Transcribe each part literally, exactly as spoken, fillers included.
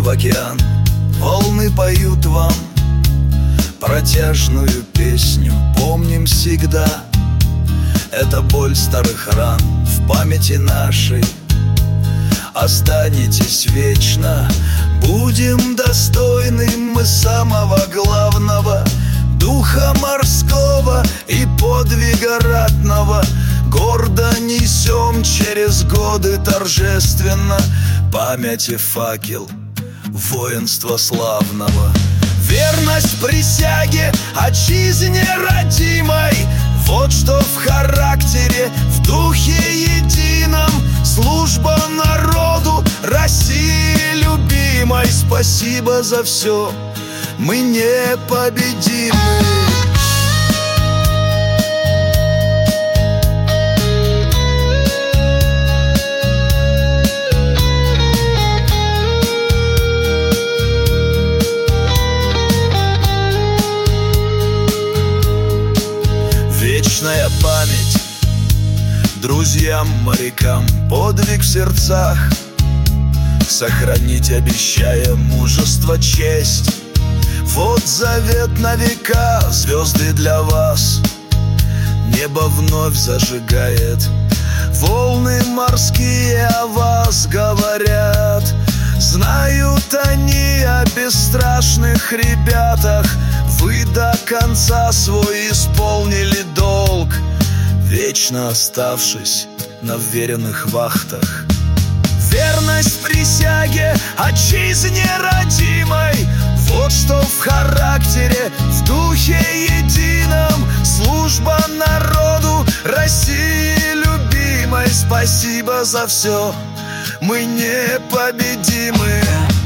в океан, волны поют вам протяжную песню. Помним всегда, это боль старых ран в памяти нашей. Останетесь вечно, будем достойны мы самого главного, духа морского и подвига ратного. Гордо несем через годы торжественно памяти факел воинства славного. Верность присяге отчизне родимой, вот что в характере, в духе едином. Служба народу России любимой. Спасибо за все, мы непобедимы. Вечная память друзьям, морякам, подвиг в сердцах сохранить обещая мужество, честь. Вот завет на века, звезды для вас небо вновь зажигает. Волны морские о вас говорят, знают они о бесстрашных ребятах. Вы до конца свой исполнили долг, вечно оставшись на вверенных вахтах. Верность присяге отчизне родимой, вот что в характере, в духе едином. Служба народу России любимой. Спасибо за все, мы непобедимы.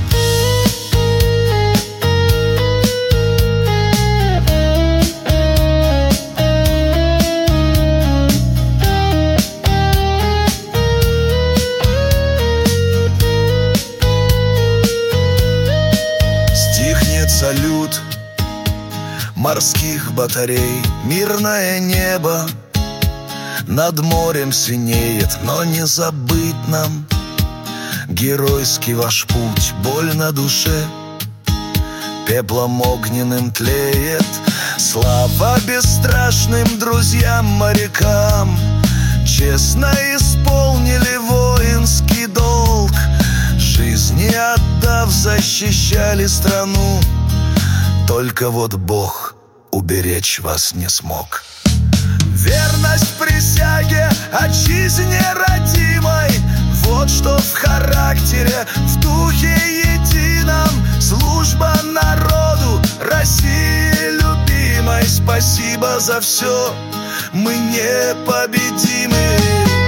Салют морских батарей, мирное небо над морем синеет, но не забыть нам геройский ваш путь. Боль на душе пеплом огненным тлеет. Слава бесстрашным друзьям-морякам, честно исполнили воинский долг. Жизни отдав, защищали страну, только вот Бог уберечь вас не смог. Верность присяге отчизне родимой, вот что в характере, в духе едином. Служба народу России любимой. Спасибо за все, мы непобедимы.